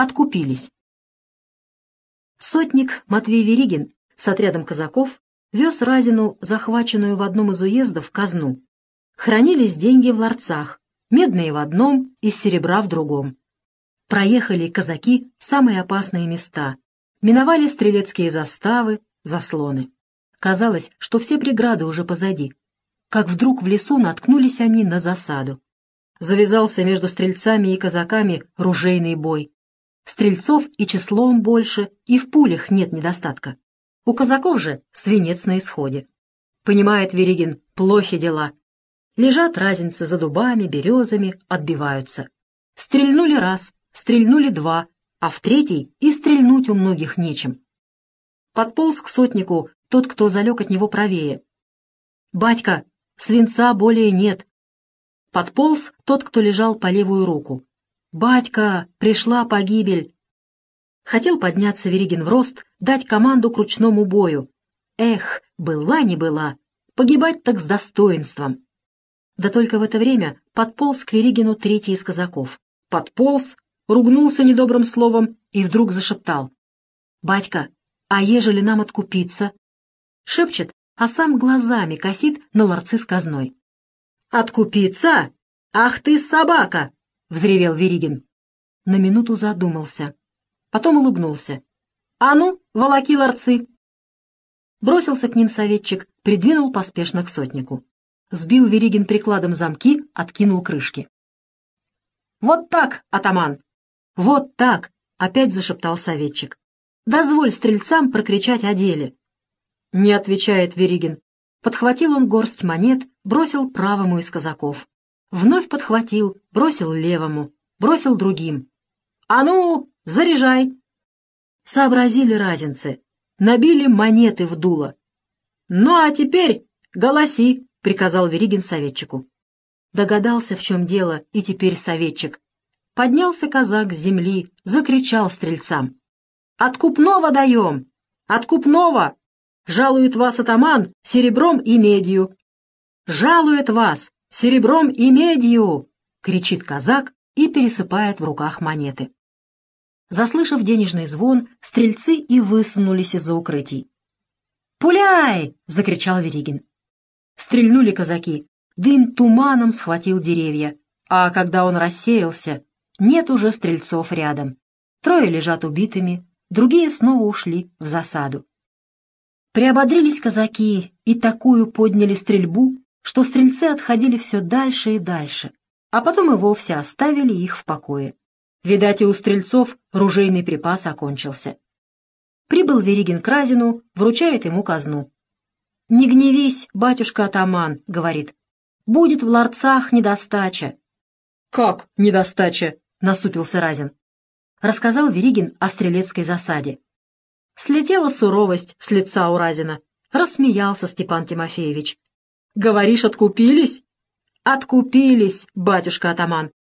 откупились. Сотник Матвей Веригин с отрядом казаков вез Разину, захваченную в одном из уездов, казну. Хранились деньги в ларцах, медные в одном и серебра в другом. Проехали казаки самые опасные места, миновали стрелецкие заставы, заслоны. Казалось, что все преграды уже позади. Как вдруг в лесу наткнулись они на засаду. Завязался между стрельцами и казаками ружейный бой. Стрельцов и числом больше, и в пулях нет недостатка. У казаков же свинец на исходе. Понимает Веригин, плохи дела. Лежат разинцы за дубами, березами, отбиваются. Стрельнули раз, стрельнули два, а в третий и стрельнуть у многих нечем. Подполз к сотнику тот, кто залег от него правее. «Батька, свинца более нет». Подполз тот, кто лежал по левую руку. «Батька, пришла погибель». Хотел подняться Веригин в рост, дать команду к ручному бою. Эх, была не была, погибать так с достоинством. Да только в это время подполз к Веригину третий из казаков. Подполз, ругнулся недобрым словом и вдруг зашептал. «Батька, а ежели нам откупиться?» Шепчет, а сам глазами косит на ларцы с казной. «Откупиться? Ах ты, собака!» — взревел Веригин. На минуту задумался. Потом улыбнулся. «А ну, волоки ларцы!» Бросился к ним советчик, придвинул поспешно к сотнику. Сбил Веригин прикладом замки, откинул крышки. «Вот так, атаман! Вот так!» — опять зашептал советчик. «Дозволь стрельцам прокричать о деле». Не отвечает Веригин. Подхватил он горсть монет, бросил правому из казаков. Вновь подхватил, бросил левому, бросил другим. «А ну, заряжай!» Сообразили разинцы, набили монеты в дуло. «Ну а теперь голоси!» — приказал Веригин советчику. Догадался, в чем дело, и теперь советчик. Поднялся казак с земли, закричал стрельцам. «Откупного даем! Откупного! Жалует вас атаман серебром и медью! Жалует вас серебром и медью!» — кричит казак и пересыпает в руках монеты. Заслышав денежный звон, стрельцы и высунулись из-за укрытий. «Пуляй!» — закричал Веригин. Стрельнули казаки, дым туманом схватил деревья, а когда он рассеялся, нет уже стрельцов рядом. Трое лежат убитыми, другие снова ушли в засаду. Приободрились казаки и такую подняли стрельбу, что стрельцы отходили все дальше и дальше, а потом и вовсе оставили их в покое. Видать, и у стрельцов ружейный припас окончился. Прибыл Веригин к Разину, вручает ему казну. «Не гневись, батюшка-атаман», — говорит, — «будет в ларцах недостача». «Как недостача?» — насупился Разин. Рассказал Веригин о стрелецкой засаде. Слетела суровость с лица у Разина. Рассмеялся Степан Тимофеевич. «Говоришь, откупились?» «Откупились, батюшка-атаман.